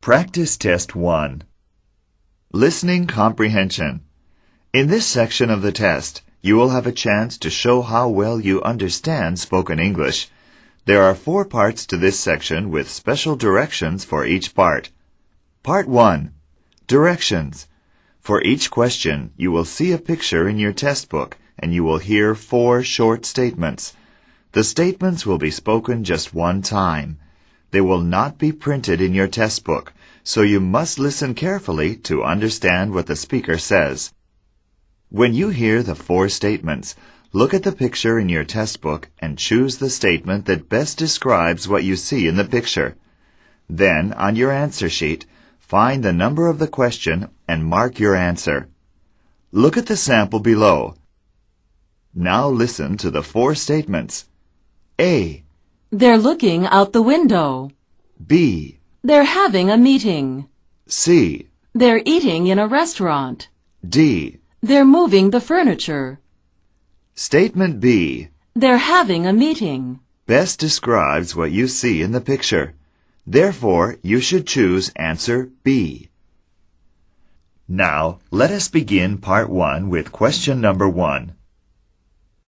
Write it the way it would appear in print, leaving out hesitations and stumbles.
Practice Test 1. Listening Comprehension. In this section of the test, you will have a chance to show how well you understand spoken English. There are 4 parts to this section with special directions for each part. Part 1. Directions. For each question, you will see a picture in your test book and you will hear 4 short statements. The statements will be spoken just one time. They will not be printed in your test book, so you must listen carefully to understand what the speaker says. When you hear the 4 statements, look at the picture in your test book and choose the statement that best describes what you see in the picture. Then, on your answer sheet, find the number of the question and mark your answer. Look at the sample below. Now listen to the 4 statements. A. They're looking out the window. B. They're having a meeting. C. They're eating in a restaurant. D. They're moving the furniture. Statement B. They're having a meeting. Best describes what you see in the picture. Therefore, you should choose answer B. Now, let us begin part 1 with question number 1.